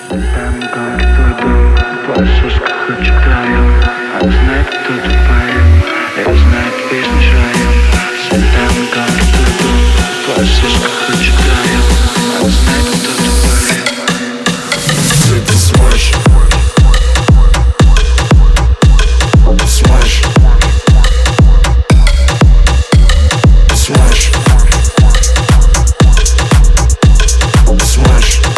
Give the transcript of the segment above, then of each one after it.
Там горит твой дом, твоя соска хочет втроем. Она знает, кто ты поем, и знает песню шаем. Там горит твой дом, твоя соска хочет втроем. Она знает, кто ты поем. Ты смажь, смажь, смажь, смажь.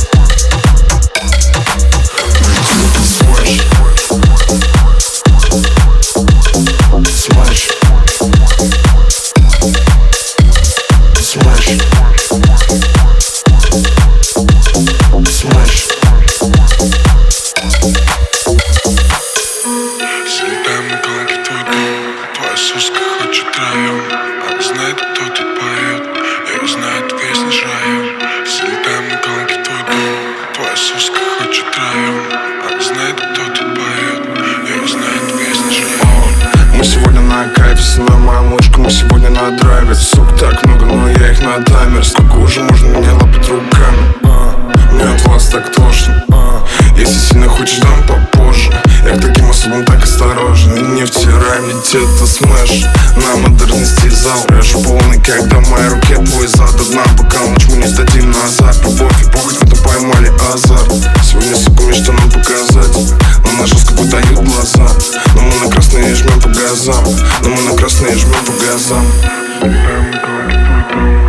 Твоя соска хочет втроем. Она знает, кто тут поет, и знает песни шаем. Залетаем на гонки в твой дом. Твоя соска хочет втроем. Она знает, кто тут поет, и знает песни шаем. Мы сегодня на кайфе, со мной моя мышка, мы сегодня на драйве. Сук так много, но я их на таймер. Сколько уже можно меня лапать руками? Мне от вас так тошно. Если сильно хочешь, дам попозже. Я к таким особам так осторожен. И не втирай мне где-то смэш. На модерности зал рэш полный, когда в моей руке твой зад. Одна бокал, ночь мы не сдадим назад. Любовь и похоть, в этом поймали азарт. Сегодня, сука, мечта нам показать. Но на жестко выдают глаза. Но мы на красные жмем по газам. Но мы на красные жмем по газам. Там горит твой дом.